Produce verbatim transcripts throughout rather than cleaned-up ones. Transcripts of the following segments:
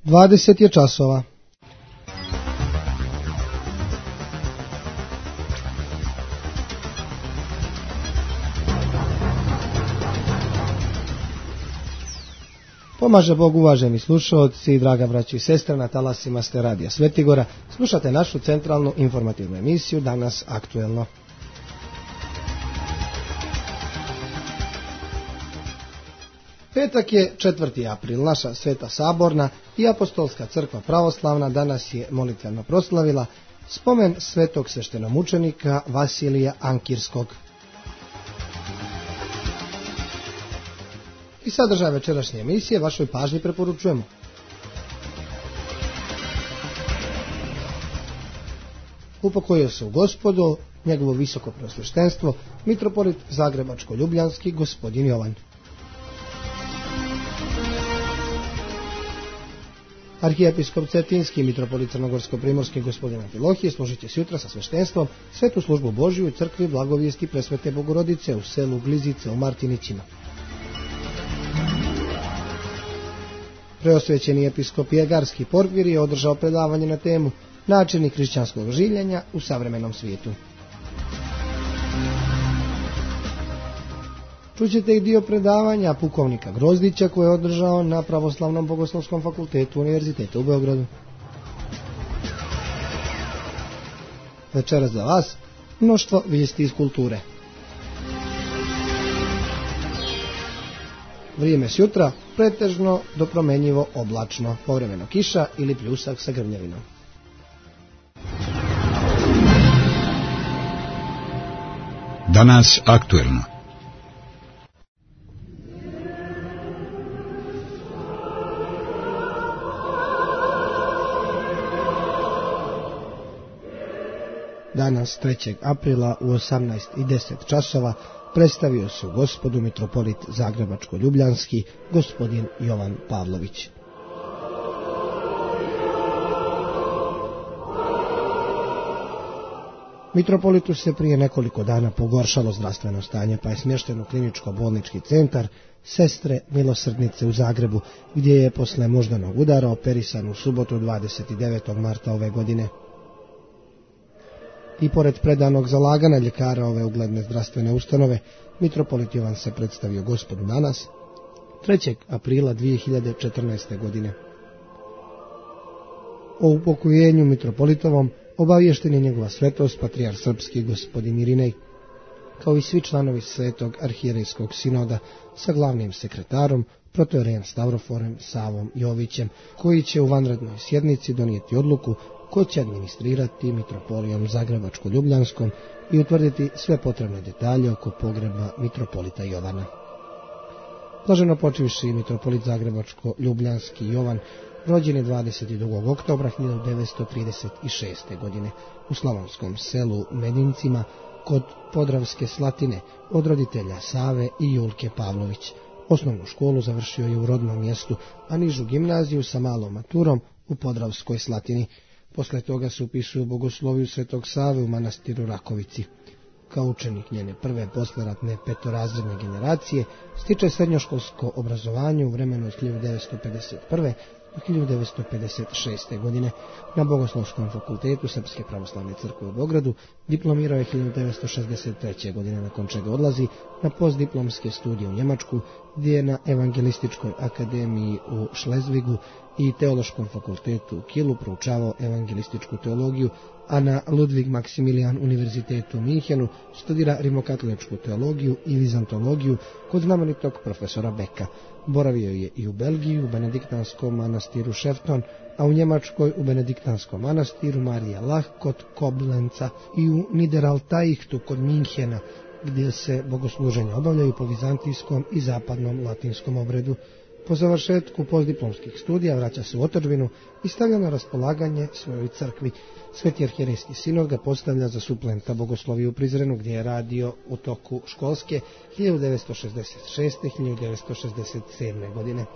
Dvadeset je časova. Pomaže Bog, uvaženi slušalci, draga braći i sestre, na talasima ste radija Svetigora. Slušate našu centralnu informativnu emisiju Danas aktuelno. Petak je četvrti april, naša Sveta Saborna i Apostolska crkva pravoslavna danas je molitveno proslavila spomen svetog sveštenomučenika Vasilija Ankirskog. I sadržaj večerašnje emisije vašoj pažnji preporučujemo. Upokojio se u Gospodu njegovo visoko preosveštenstvo mitropolit Zagrebačko-Ljubljanski gospodin Jovan. Arhijepiskop Cetinski mitropolit Crnogorsko-Primorski gospodin Amfilohije složit će se jutra sa sveštenstvom svetu službu Božju u crkvi Blagovijesti Presvete Bogorodice u selu Glizice u Martinićima. Preosvećeni episkop Jegarski Porfirije je održao predavanje na temu načini hrišćanskog življenja u savremenom svijetu. Čućete i dio predavanja pukovnika Grozdića koje je održao na Pravoslavnom bogoslovskom fakultetu Univerziteta u Beogradu. Večeras za vas mnoštvo vijesti iz kulture. Vrijeme s jutra pretežno do promjenjivo oblačno, povremeno kiša ili pljusak sa grmljavinom. Danas aktuelno. Danas trećeg aprila u osamnaest i deset časova predstavio se u Gospodu mitropolit Zagrebačko-Ljubljanski gospodin Jovan Pavlović. Mitropolitu se prije nekoliko dana pogoršalo zdravstveno stanje, pa je smješten u kliničko-bolnički centar Sestre Milosrdnice u Zagrebu, gdje je posle moždanog udara operisan u subotu dvadeset devetog marta ove godine. I pored predanog zalaganja ljekara ove ugledne zdravstvene ustanove, mitropolit Jovan se predstavio Gospodu danas, trećeg aprila dvije hiljade četrnaeste. godine. O upokojenju mitropolitovom obaviješten je njegova svetost patrijarh srpski gospodin Irinej, kao i svi članovi svetog arhijerejskog sinoda sa glavnim sekretarom protoijerejem Stavroforem Savom Jovićem, koji će u vanrednoj sjednici donijeti odluku ko će administrirati mitropolijom Zagrebačko-Ljubljanskom i utvrditi sve potrebne detalje oko pogreba mitropolita Jovana. Blaženo počivši mitropolit Zagrebačko-Ljubljanski Jovan rođen je dvadeset drugog oktobra hiljadu devetsto trideset šeste. godine u slavonskom selu Medincima kod Podravske Slatine od roditelja Save i Julke Pavlović. Osnovnu školu završio je u rodnom mjestu, a nižu gimnaziju sa malom maturom u Podravskoj Slatini. Posle toga se upisuje u bogosloviju Svetog Save u manastiru Rakovici. Kao učenik njene prve posleratne petorazredne generacije stiče srednjoškolsko obrazovanje u vremenu od hiljadu devetsto pedeset prve. do hiljadu devetsto pedeset šeste. godine na Bogoslovskom fakultetu Srpske pravoslavne crkve u Beogradu, diplomirao je hiljadu devetsto šezdeset treće. godine, nakon čega odlazi na postdiplomske studije u Njemačku, gdje je na Evangelističkoj akademiji u Šlezvigu i Teološkom fakultetu u Kielu proučavao evangelističku teologiju, a na Ludwig Maximilian univerzitetu u Minhenu studira rimokatoličku teologiju i vizantologiju kod znamenitog profesora Beka. Boravio je i u Belgiji u benediktanskom manastiru Šefton, a u Njemačkoj u benediktanskom manastiru Marija Lah kod Koblenca i u Niederaltaichtu kod Minhena, gdje se bogosluženja obavljaju po vizantijskom i zapadnom latinskom obredu. Po završetku postdiplomskih studija vraća se u otadžbinu i stavlja na raspolaganje svojoj crkvi. Sveti arhijerejski sinod ga postavlja za suplenta bogosloviju u Prizrenu, gdje je radio u toku školske hiljadu devetsto šezdeset šeste. do hiljadu devetsto šezdeset sedme. godine.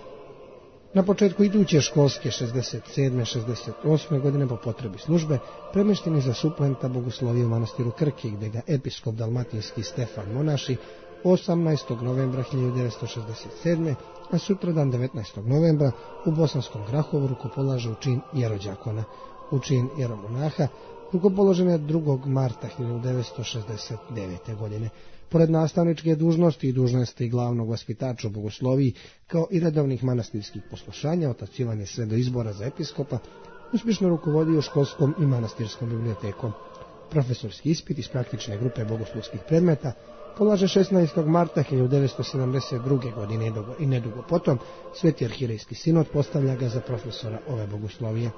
Na početku iduće školske šezdeset sedme. šezdeset osme. godine po potrebi službe premješten je za suplenta bogoslovije u manastiru Krki, gdje ga episkop dalmatinski Stefan Monaši osamnaestog novembra hiljadu devetsto šezdeset sedme. a sutradan devetnaestog novembra u Bosanskom Grahovu rukopolaže u čin jerođakona. U čin jeromonaha rukopoložen je drugog marta hiljadu devetsto šezdeset devete. godine. Pored nastavničke dužnosti i dužnosti glavnog vaspitača u bogosloviji, kao i redovnih manastirskih poslušanja, otac Ivan je sve do izbora za episkopa uspješno rukovodio školskom i manastirskom bibliotekom. Profesorski ispit iz praktične grupe bogoslovskih predmeta polaže šesnaestog marta hiljadu devetsto sedamdeset druge. godine i nedugo potom Sveti arhirejski sinod postavlja ga za profesora ove bogoslovije.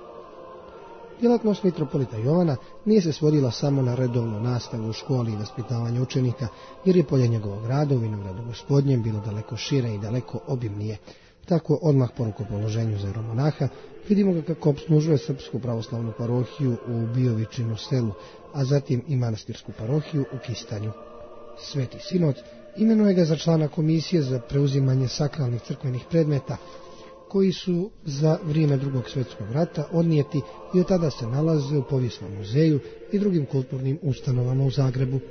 Djelatnost mitropolita Jovana nije se svodila samo na redovnu nastavu u školi i vaspitavanje učenika, jer je polje njegovog rada u Vinogradu Gospodnjem bilo daleko šire i daleko obimnije. Tako, odmah po rukopoloženju za jeromonaha, vidimo ga kako obslužuje srpsku pravoslavnu parohiju u Biovičinu selu, a zatim i manastirsku parohiju u Kistanju. Sveti sinod imenuje ga za člana komisije za preuzimanje sakralnih crkvenih predmeta, koji su za vrijeme drugog svjetskog rata odnijeti i od tada se nalaze u Povijesnom muzeju i drugim kulturnim ustanovama u Zagrebu.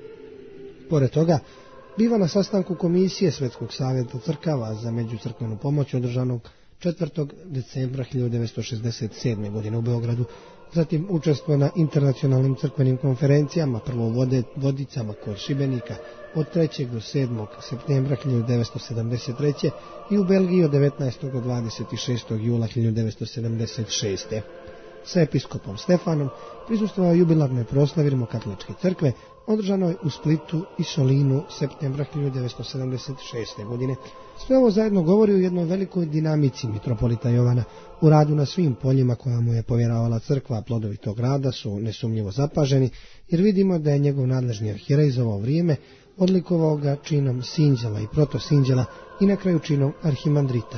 Pored toga, biva na sastanku komisije Svetskog savjeta crkava za međucrkvenu pomoć održanog četvrtog decembra hiljadu devetsto šezdeset sedme. godine u Beogradu. Zatim učestvuje na internacionalnim crkvenim konferencijama, prvo u Vodicama kod Šibenika od trećeg do sedmog septembra hiljadu devetsto sedamdeset treće. i u Belgiji od devetnaestog do dvadeset šestog jula hiljadu devetsto sedamdeset šeste. Sa episkopom Stefanom prisustvovao jubilarnoj proslavi Rimokatoličke crkve održanoj u Splitu i Solinu septembra hiljadu devetsto sedamdeset šeste. godine. Sve ovo zajedno govori o jednoj velikoj dinamici mitropolita Jovana. U radu na svim poljima koja mu je povjeravala crkva, a plodovi tog rada su nesumnjivo zapaženi, jer vidimo da je njegov nadležni arhijerej za ovo vrijeme odlikovao ga činom sinđela i protosinđela i na kraju činom arhimandrita.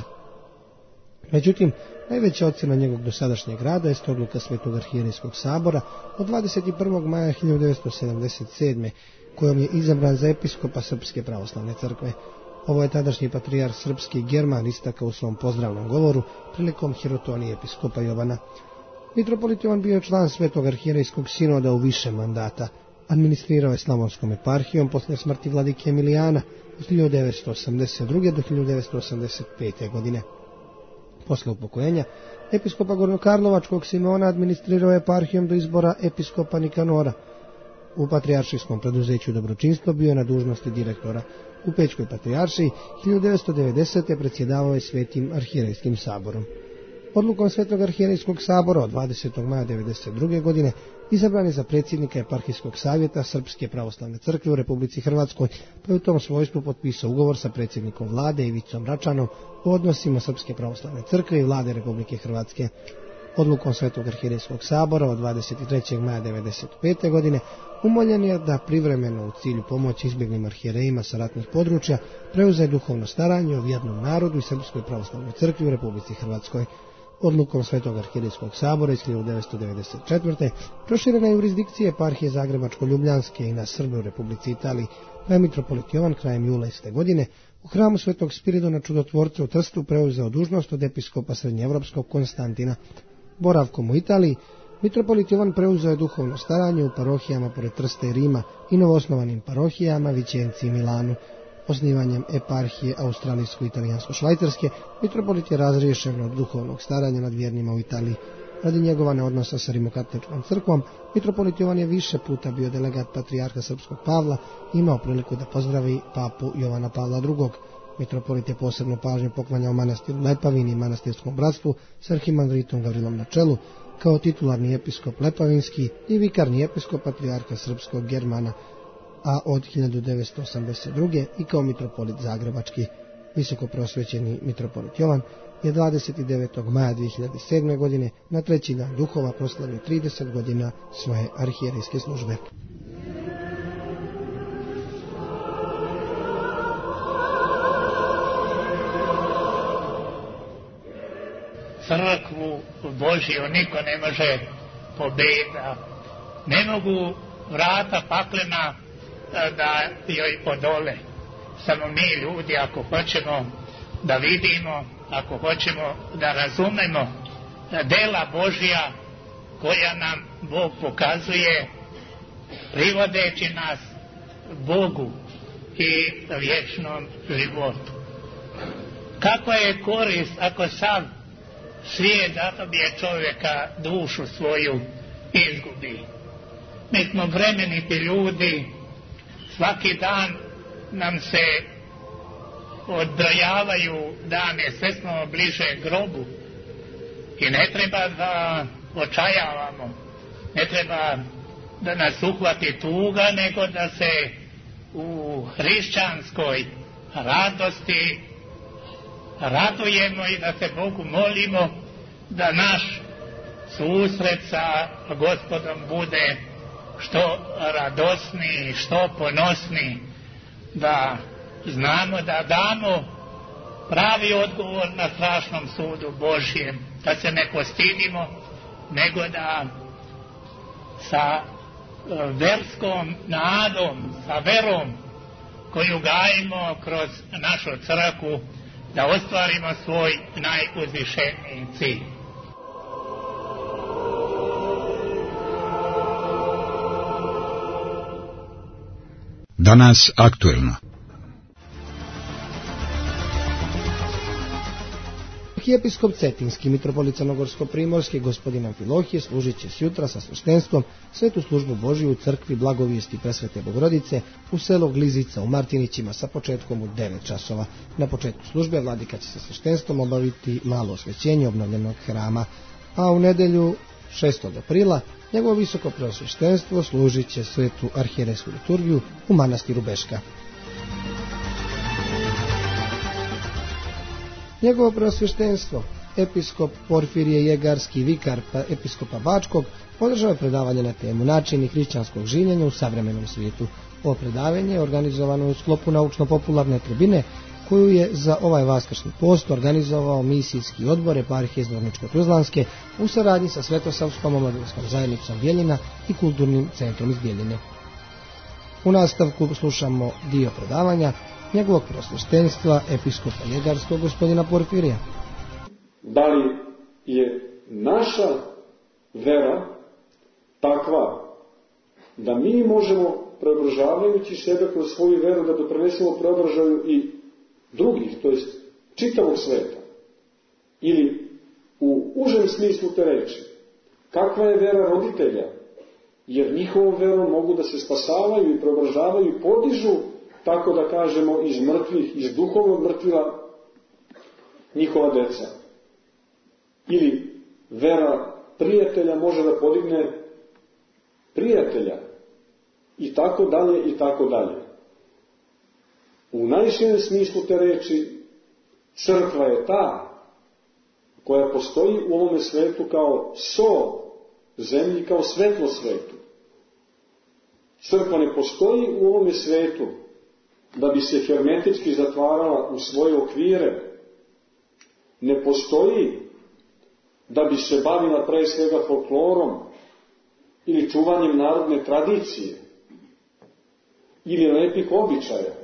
Međutim, najveća ocjena njegovog dosadašnjeg rada jest odluka Svetog arhijerejskog sabora od dvadeset prvog maja hiljadu devetsto sedamdeset sedme. kojom je izabran za episkopa Srpske pravoslavne crkve. Ovo je tadašnji patrijarh srpski German istakao u svom pozdravnom govoru prilikom hirotonije episkopa Jovana. Mitropolit Jovan bio član Svetog arhijerejskog sinoda u više mandata. Administrirao je Slavonskom eparhijom poslije smrti vladike Emilijana od hiljadu devetsto osamdeset druge. do hiljadu devetsto osamdeset pete. godine. Posle upokojenja episkopa Gornjokarlovačkog Simeona administrirao je eparhijom do izbora episkopa Nikanora. U patrijaršijskom preduzeću Dobročinstvo bio je na dužnosti direktora. U Pećkoj patrijaršiji hiljadu devetsto devedesete. predsjedavao je Svetim arhijerejskim saborom. Odlukom Svetog arhijerejskog sabora od dvadesetog maja devedeset druge. godine izabran je za predsjednika eparhijskog savjeta Srpske pravoslavne crkve u Republici Hrvatskoj, pa je u tom svojstvu potpisao ugovor sa predsjednikom vlade Ivicom Račanom o odnosima Srpske pravoslavne crkve i vlade Republike Hrvatske. Odlukom Svetog arhijerejskog sabora od dvadeset trećeg maja devedeset pete. godine umoljen je da privremeno u cilju pomoći izbjeglim arhijerejima sa ratnih područja preuze duhovno staranje o vjernom narodu i Srpskoj pravoslavnoj crkvi u Republici Hrvatskoj. Odlukom Svetog arhijerejskog sabora iz hiljadu devetsto devedeset četvrte. proširena je jurisdikcija eparhije Zagrebačko-Ljubljanske i na Srbe u Republici Italiji, pa je mitropolit Jovan krajem jula iste godine u hramu Svetog Spiridona Čudotvorca u Trstu preuzeo dužnost od episkopa srednjeevropskog Konstantina. Boravkom u Italiji, mitropolit Jovan preuzeo je duhovno staranje u parohijama pored Trsta i Rima i novoosnovanim parohijama Vičenci i Milanu. Osnivanjem eparhije australijsko-italijansko-švajcarske, mitropolit je razriješen od duhovnog staranja nad vjernima u Italiji. Radi njegovane odnosa sa Rimokatoličkom crkvom, mitropolit Jovan je više puta bio delegat patrijarha srpskog Pavla i imao priliku da pozdravi papu Jovana Pavla drugog. Mitropolit je posebnu pažnju poklanjao manastiru Lepavini i manastirskom bratstvu s arhimandritom Gavrilom na čelu, kao titularni episkop Lepavinski i vikarni episkop patrijarha srpskog Germana, a od hiljadu devetsto osamdeset druge. i kao mitropolit Zagrebački. Visoko prosvećeni mitropolit Jovan je dvadeset devetog maja dvije hiljade sedme. godine na treći dan duhova proslavio trideset godina svoje arhijerejske službe. Crkvu Božiju niko ne može pobjeda. Ne mogu vrata paklena da joj odole. Samo mi ljudi, ako hoćemo da vidimo, ako hoćemo da razumemo dela Božja koja nam Bog pokazuje, privodeći nas Bogu, i vječnom životu. Kakva je korist ako sav svijet zadobije čovjeka dušu svoju izgubi? Mi smo vremeniti ljudi, svaki dan nam se odbrojavaju dane, sve smo bliže grobu i ne treba da očajavamo, ne treba da nas uhvati tuga, nego da se u hrišćanskoj radosti radujemo i da se Bogu molimo da naš susret sa Gospodom bude što radosniji, što ponosniji, da znamo da damo pravi odgovor na strašnom sudu Božjem, da se ne postidimo, nego da sa verskom nadom, sa verom koju gajimo kroz našu crkvu, da ostvarimo svoj najuzvišeniji cilj. Danas aktuelno. Arhijepiskop Cetinski, mitropolit Crnogorsko-primorski, gospodin Amfilohije, služit će sjutra sa sveštenstvom svetu službu Božiju u crkvi Blagovijesti Presvete Bogorodice u selo Glizica u Martinićima sa početkom u devet časova. Na početku službe vladika će sa sveštenstvom obaviti malo osvećenje obnovljenog hrama, a u nedelju šestog aprila njegovo visoko preosveštenstvo služit će svetu arhijerejsku liturgiju u manastiru Beška. Njegovo preosveštenstvo, episkop Porfirije Jegarski, vikar episkopa Bačkog, održava predavanje na temu načini hrišćanskog življenja u savremenom svijetu. Ovo predavanje je organizovano u sklopu naučno-popularne tribine koju je za ovaj vaskršnji post organizovao misijski odbor eparhije Zvorničko-Tuzlanske u saradnji sa Svetosavskom omladinskom zajednicom Bjeljina i kulturnim centrom iz Bjeljine. U nastavku slušamo dio predavanja njegovog preosveštenstva episkopa Jegarskog gospodina Porfirija. Da li je naša vera takva da mi možemo, preobražavajući sebe kroz svoju veru, da doprinesemo preobražaju i drugih, to jest čitavog sveta? Ili u užem smislu te reči, kakva je vera roditelja? Jer njihovom verom mogu da se spasavaju i preobražavaju i podižu, tako da kažemo, iz mrtvih, iz duhovnog mrtvila njihova deca. Ili vera prijatelja može da podigne prijatelja i tako dalje i tako dalje. U najširem smislu te reči, crkva je ta koja postoji u ovome svetu kao so zemlji, kao svetlo svetu. Crkva ne postoji u ovome svetu da bi se hermetički zatvarala u svoje okvire. Ne postoji da bi se bavila pre svega folklorom ili čuvanjem narodne tradicije ili lepih običaja.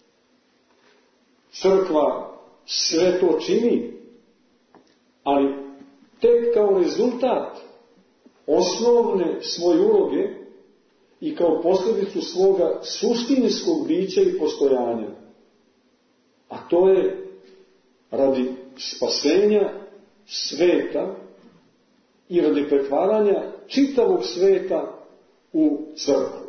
Crkva sve to čini, ali tek kao rezultat osnovne svoje uloge i kao posljedicu svoga suštinskog bića i postojanja. A to je radi spasenja sveta i radi pretvaranja čitavog sveta u crkvu.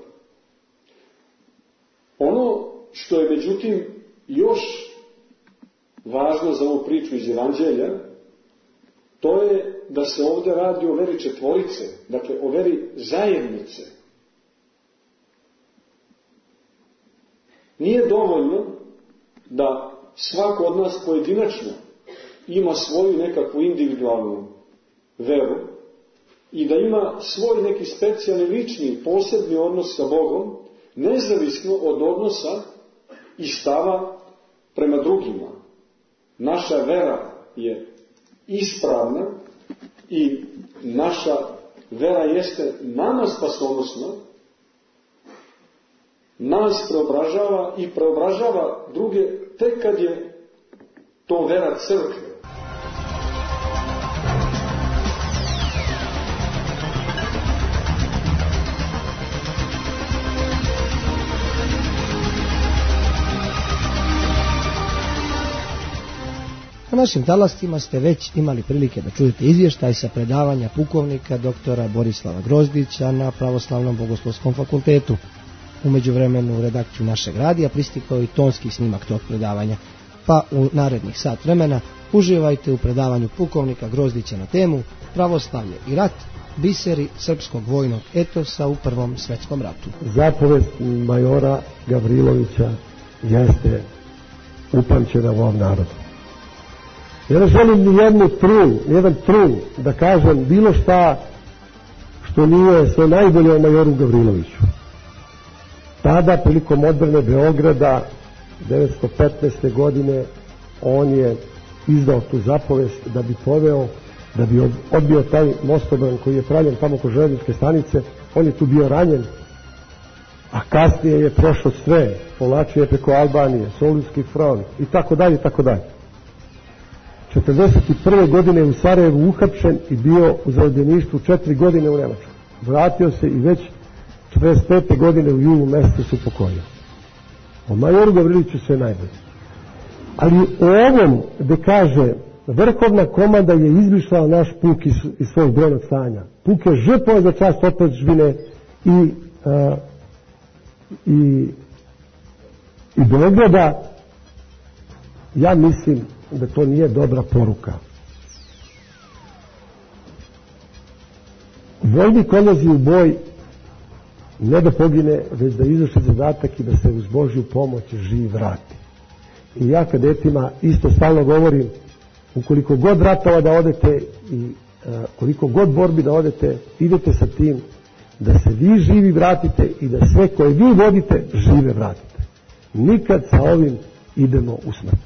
Ono što je međutim još važno za ovu priču iz Evanđelja, to je da se ovdje radi o veri četvorice, dakle o veri zajednice. Nije dovoljno da svako od nas pojedinačno ima svoju nekakvu individualnu veru i da ima svoj neki specijalni, lični, posebni odnos sa Bogom, nezavisno od odnosa i stava prema drugima. Naša vera je ispravna i naša vera jeste nama spasonosna, nas preobražava i preobražava druge tek kad je to vera crkve. Na našim talastima ste već imali prilike da čujete izvještaj sa predavanja pukovnika doktora Borislava Grozdića na Pravoslavnom bogoslovskom fakultetu. U međuvremenu u redakciju našeg radija pristigao i tonski snimak tog predavanja, pa u narednih sat vremena uživajte u predavanju pukovnika Grozdića na temu Pravoslavlje i rat, biseri srpskog vojnog etosa u Prvom svjetskom ratu. Zapovest majora Gavrilovića jeste upamćena u ovom narodu. Ja ne želim ni jednu trun, jedan trun da kažem bilo šta što nije sve najbolje o majoru Gavriloviću. Tada, prilikom odbrane Beograda devetsto petnaeste. godine, on je izdao tu zapovest da bi poveo, da bi odbio taj mostobran koji je pravljen tamo oko železničke stanice. On je tu bio ranjen, a kasnije je prošao sve, povlačio je preko Albanije, Solunski front i tako dalje i tako dalje. četrdeset prve. godine u Sarajevu uhapšen i bio u zarobljeništvu četiri godine u Nemačkoj. Vratio se i već četrdeset pete. godine u julu mjesecu se upokojio. O majoru Gavriloviću sve najbolje. Ali o ovom gde kaže vrhovna komanda je izmišljala naš puk iz, iz svog brojnog stanja. Puk je žrtvovao za čast otadžbine i, a, i, i Beograda. Ja mislim da to nije dobra poruka. Vojnik odlazi u boj ne da pogine, već da izvrši zadatak i da se uz Božju pomoć živ vrati. I ja kadetima isto stalno govorim, ukoliko god ratova da odete i a, koliko god borbi da odete, idete sa tim da se vi živi vratite i da sve koje vi vodite žive vratite. Nikad sa ovim idemo u smrt.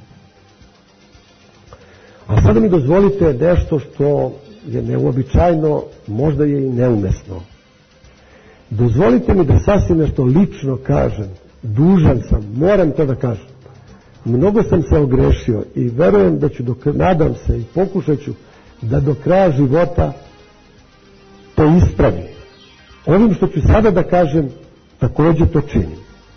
A sada mi dozvolite nešto što je neuobičajno, možda je i neumesno. Dozvolite mi da sasvim nešto lično kažem. Dužan sam, moram to da kažem. Mnogo sam se ogrešio i verujem da ću, dok, nadam se i pokušat ću da do kraja života to ispravim. Ovim što ću sada da kažem, također to činim.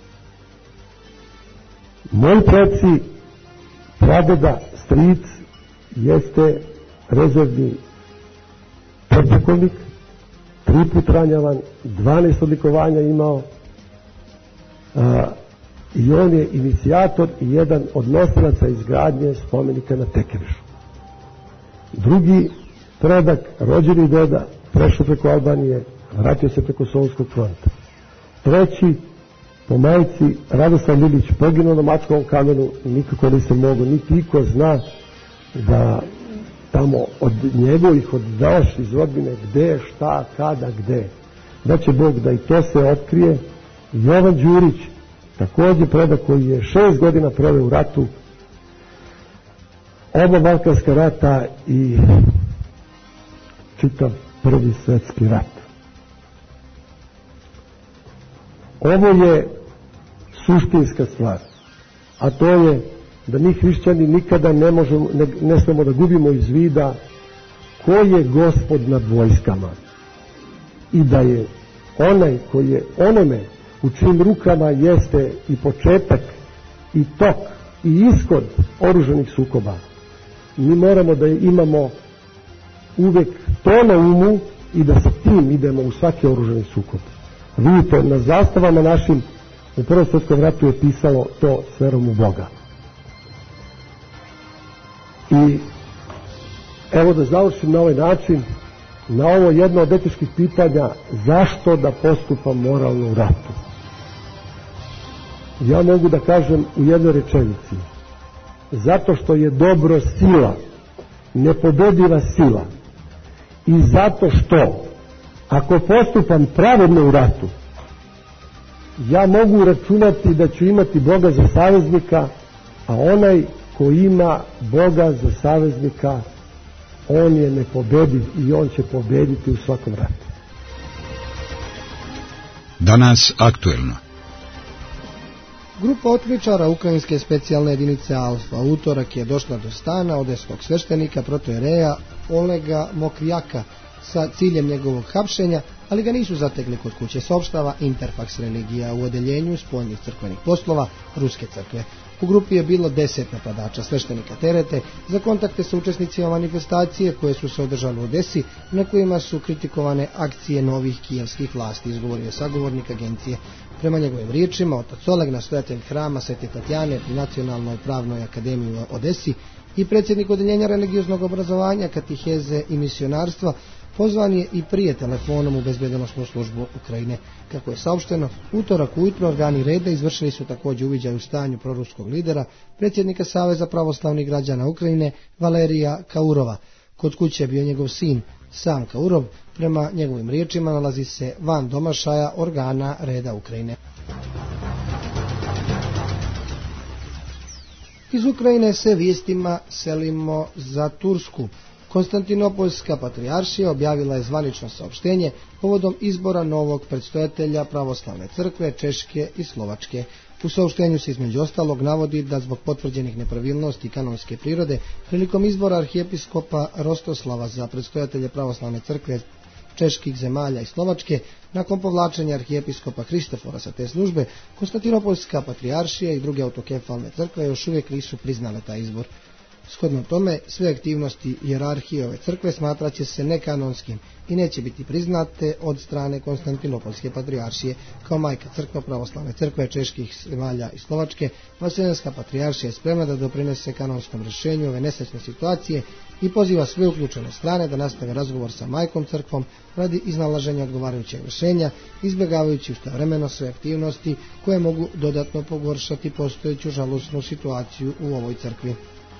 Moji preci, pradeda, stric, jeste rezervni podpukovnik, tri put ranjavan, dvanaest odlikovanja imao, a, i on je inicijator i jedan od nosilaca izgradnje spomenika na Tekirišu. Drugi predak, rođeni deda, prešao preko Albanije, vratio se preko Solunskog fronta. Treći, po majci, Radoslav Lilić, poginuo na Mačkovom kamenu, nikako ne se mogu, niti iko zna da tamo od njegovih, od daš iz rodbine, gde, šta, kada, gde. Da će Bog da i to se otkrije. Jovan Đurić, također predak koji je šest godina proveo u ratu, oba Balkanska rata i čitav Prvi svjetski rat. Ovo je suštinska stvar, a to je da mi hrišćani nikada ne možemo, ne, ne smemo da gubimo iz vida ko je gospod nad vojskama i da je onaj koji je onome u čijim rukama jeste i početak i tok i ishod oružanih sukoba. Mi moramo da imamo uvek to na umu i da sa tim idemo u svaki oružani sukob. Vidite, na zastavama našim u Prvom svjetskom ratu je pisalo to s verom u Boga. I evo da završim na ovaj način, na ovo jedno od etičkih pitanja, zašto da postupam moralno u ratu? Ja mogu da kažem u jednoj rečenici, zato što je dobro sila, nepobediva sila, i zato što ako postupam pravedno u ratu, ja mogu računati da ću imati Boga za saveznika, a onaj ko ima Boga za saveznika, on je nepobediv i on će pobediti u svakom ratu. Danas aktuelno. Grupa otkričara ukrajinske specijalne jedinice Alfa u utorak je došla do stana odeskog sveštenika protojereja Olega Mokrijaka sa ciljem njegovog hapšenja, ali ga nisu zatekli kod kuće, saopštava Interfax religija u odeljenju spoljnih crkvenih poslova Ruske crkve. U grupi je bilo deset napadača sveštenika terete za kontakte sa učesnicima manifestacije koje su se održale u Odesi, na kojima su kritikovane akcije novih kijevskih vlasti, izgovorio sagovornik agencije. Prema njegovim riječima, otac Oleg, nastojatelj hrama Svete Tatjane pri Nacionalnoj pravnoj akademiji u Odesi i predsjednik odeljenja religioznog obrazovanja, katiheze i misionarstva, pozvan je i prije telefonom u bezbednosnu službu Ukrajine. Kako je saopšteno, utorak ujutro organi reda izvršili su također uviđaj u stanju proruskog lidera, predsjednika Saveza pravoslavnih građana Ukrajine, Valerija Kaurova. Kod kuće je bio njegov sin, sam Kaurov, prema njegovim riječima nalazi se van domašaja organa reda Ukrajine. Iz Ukrajine se vijestima selimo za Tursku. Konstantinopolska patrijaršija objavila je zvanično saopštenje povodom izbora novog predstojatelja pravoslavne crkve Češke i Slovačke. U saopštenju se između ostalog navodi da zbog potvrđenih nepravilnosti kanonske prirode prilikom izbora arhijepiskopa Rostoslava za predstojatelje pravoslavne crkve čeških zemalja i Slovačke, nakon povlačenja arhijepiskopa Kristofora sa te službe, Konstantinopolska patrijaršija i druge autokefalne crkve još uvijek nisu priznale taj izbor. Shodno tome, sve aktivnosti hijerarhije ove crkve smatrat će se nekanonskim i neće biti priznate od strane Konstantinopolske patrijaršije. Kao majka crkva pravoslavne crkve čeških zemalja i Slovačke, Vaseljenska patrijaršija je spremna da doprinese kanonskom rješenju ove nesrećne situacije i poziva sve uključene strane da nastave razgovor sa majkom crkvom radi iznalaženja odgovarajućeg rješenja, izbjegavajući istovremeno sve aktivnosti koje mogu dodatno pogoršati postojeću žalosnu situaciju u ovoj crkvi.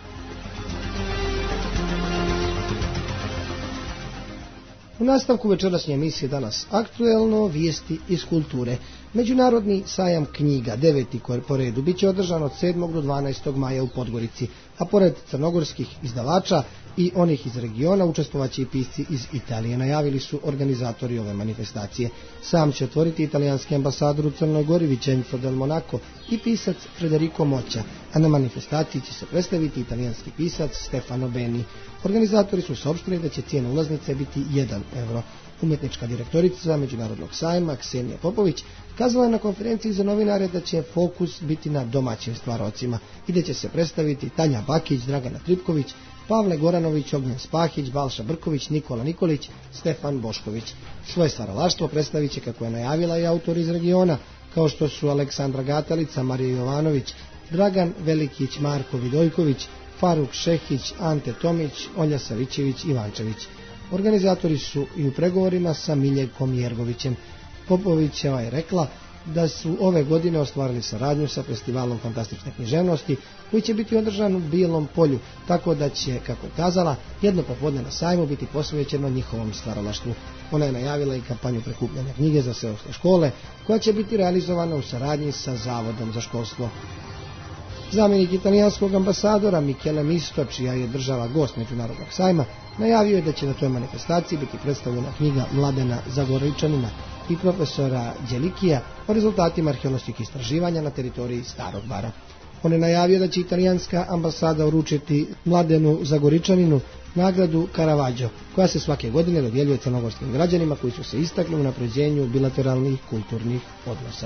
U nastavku večerašnje emisije Danas aktuelno, vijesti iz kulture. Međunarodni sajam knjiga, deveti po redu, bit će održan od sedmog do dvanaestog maja u Podgorici, a pored crnogorskih izdavača i onih iz regiona učestvovaće i pisci iz Italije, najavili su organizatori ove manifestacije. Sam će otvoriti italijanski ambasador u Crnoj Gori Vincenzo del Monaco i pisac Federico Moća, a na manifestaciji će se predstaviti italijanski pisac Stefano Beni. Organizatori su saopštili da će cijena ulaznice biti jedan euro. Umjetnička direktorica Međunarodnog sajma Ksenija Popović kazala je na konferenciji za novinare da će fokus biti na domaćim stvarocima i da će se predstaviti Tanja Bakić, Dragana Tripković, Pavle Goranović, Ognjen Spahić, Balša Brković, Nikola Nikolić, Stefan Bošković. Svoje stvaralaštvo predstavit će, kako je najavila, i autori iz regiona, kao što su Aleksandra Gatalica, Marija Jovanović, Dragan Velikić, Marko Vidojković, Faruk Šehić, Ante Tomić, Olja Savićević i Vančević. Organizatori su i u pregovorima sa Miljekom Jergovićem. Popovićeva je rekla da su ove godine ostvarili saradnju sa festivalom fantastične književnosti koji će biti održan u Bijelom polju, tako da će, kako je kazala, jedno popodne na sajmu biti posvećeno njihovom stvaralaštvu. Ona je najavila i kampanju prikupljanja knjige za seoske škole koja će biti realizovana u saradnji sa Zavodom za školstvo. Zamjenik italijanskog ambasadora Michele Misto, čija je država gost Međunarodnog sajma, najavio je da će na toj manifestaciji biti predstavljena knjiga Mladena Zagoričanina i profesora Đelikija o rezultatima arheoloških istraživanja na teritoriji Starog Bara. On je najavio da će italijanska ambasada uručiti Mladenu Zagoričaninu nagradu Caravaggio, koja se svake godine dodjeljuje crnogorskim građanima koji su se istakli u unapređenju bilateralnih kulturnih odnosa.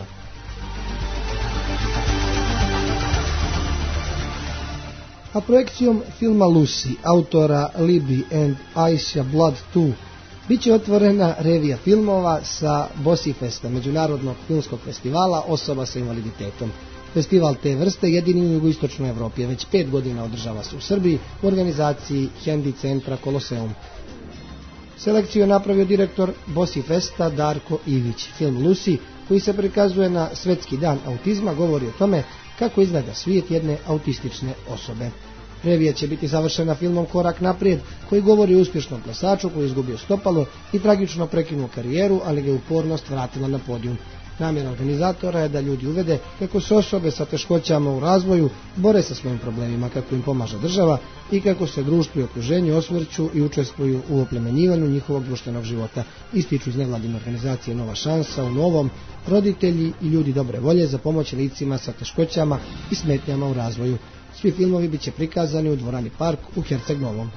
A projekcijom filma Lucy, autora Libby and Aisha Blood dva, bit će otvorena revija filmova sa Bosifesta, Međunarodnog filmskog festivala osoba sa invaliditetom. Festival te vrste jedini u jugoistočnoj Evropi, već pet godina održava se u Srbiji u organizaciji Hendi centra Koloseum. Selekciju je napravio direktor Bosifesta Darko Ivić. Film Lucy, koji se prikazuje na Svjetski dan autizma, govori o tome kako izgleda svijet jedne autistične osobe. Revija će biti završena filmom Korak naprijed, koji govori o uspješnom plesaču koji je izgubio stopalo i tragično prekinuo karijeru, ali ga je upornost vratila na podijum. Namjera organizatora je da ljudi uvede kako se osobe sa teškoćama u razvoju bore sa svojim problemima, kako im pomaže država i kako se društvo i okruženje osvrću i učestvuju u oplemenjivanju njihovog društvenog života. Ističu iz nevladine organizacije Nova šansa u Novom roditelji i ljudi dobre volje za pomoć licima sa teškoćama i smetnjama u razvoju. Svi filmovi bit će prikazani u dvorani Park u Herceg Novom.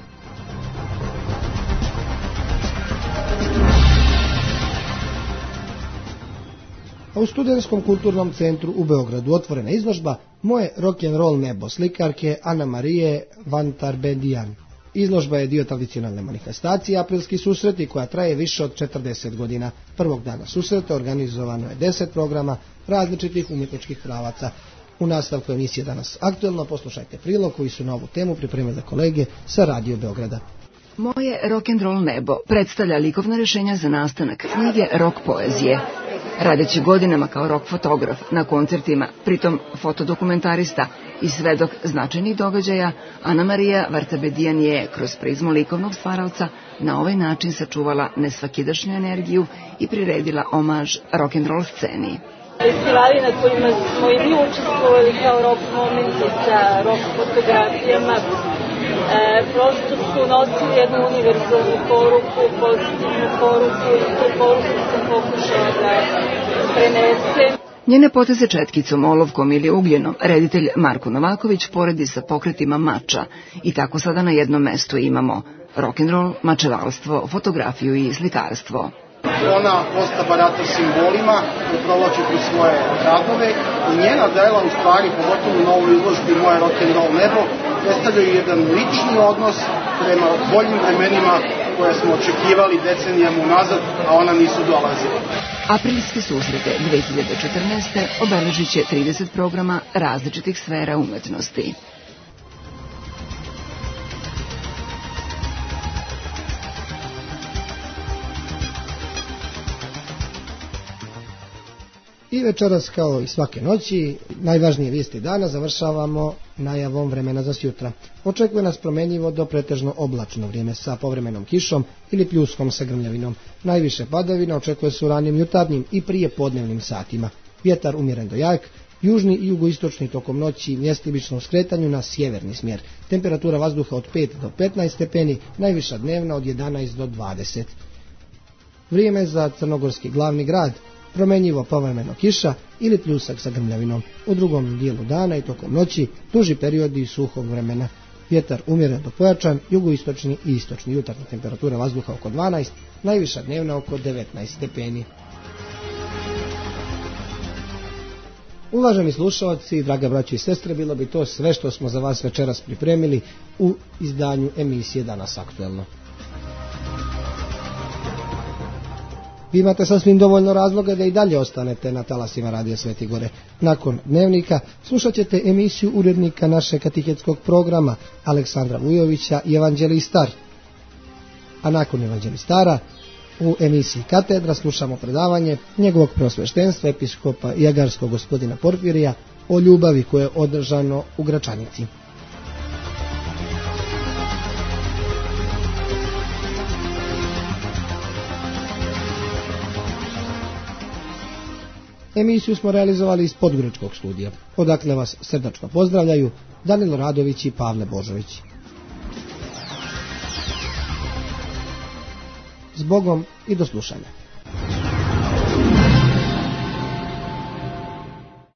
u Studentskom kulturnom centru u Beogradu otvorena izložba Moje rock'n'roll nebo slikarke Ana Marije Vantarbedijan. Izložba je dio tradicionalne manifestacije Aprilski susreti koja traje više od četrdeset godina. Prvog dana susreta organizovano je deset programa različitih umjetničkih pravaca. U nastavku emisije Danas aktuelno poslušajte prilog koji su na ovu temu pripremili kolege sa Radio Beograda. Moje rock'n'roll nebo predstavlja likovna rješenja za nastanak knjige rock poezije. Radeći godinama kao rock fotograf na koncertima, pritom fotodokumentarista i svedok značajnih događaja, Ana Marija Vantarbedijan je kroz prizmu likovnog stvaralca na ovaj način sačuvala nesvakidašnju energiju i priredila omaž rock'n'roll sceni. Festivali na kojima smo i mi učestvovali kao rock momenti sa rock fotografijama e, prosto su nosili jednu univerzalnu poruku, pozitivnu poruku i tu poruku sam pokušala da prenesem. Njene poteze četkicom, olovkom ili ugljenom reditelj Marko Novaković poredi sa pokretima mača i tako sada na jednom mestu imamo rock'n'roll, mačevalstvo, fotografiju i slikarstvo. Ona posta barata simbolima i provlači kroz svoje radove i njena dela, u stvari, pogotovo na ovoj izložbi Moje rock'n'roll nebo, predstavljaju jedan lični odnos prema boljim vremenima koje smo očekivali decenijama unazad, a ona nisu dolazila. Aprilske susrete dve hiljade četrnaeste. obeležit će trideset programa različitih sfera umetnosti. I večeras, kao i svake noći, najvažnije vijesti dana završavamo najavom vremena za sjutra. Očekuje nas promjenjivo do pretežno oblačno vrijeme sa povremenom kišom ili pljuskom sa grmljavinom. Najviše padavina očekuje se u ranim jutarnjim i prije podnevnim satima. Vjetar umjeren do jak, južni i jugoistočni tokom noći mjestimično u skretanju na sjeverni smjer. Temperatura vazduha od pet do petnaest stepeni, najviša dnevna od jedanaest do dvadeset. Vrijeme za crnogorski glavni grad. Promjenjivo povremeno kiša ili pljusak sa grmljavinom. U drugom dijelu dana i tokom noći duži periodi suhog vremena. Vjetar umjeren do pojačan, jugoistočni i istočni. Jutarnja temperatura vazduha oko dvanaest, najviša dnevna oko devetnaest stepeni. Uvaženi slušalci, draga braćo i sestre, bilo bi to sve što smo za vas večeras pripremili u izdanju emisije Danas aktuelno. Vi imate sasvim dovoljno razloga da i dalje ostanete na talasima Radija Sveti Gore. Nakon dnevnika slušat ćete emisiju urednika našeg katehetskog programa Aleksandra Vujovića i Evanđelistar. A nakon Evanđelistara u emisiji Katedra slušamo predavanje njegovog preosveštenstva episkopa Jagarskog gospodina Porfirija o ljubavi koje je održano u Gračanici. Emisiju smo realizovali iz Podgoričkog studija. Odakle vas srdačno pozdravljaju Danilo Radović i Pavle Božović. S Bogom i do slušanja.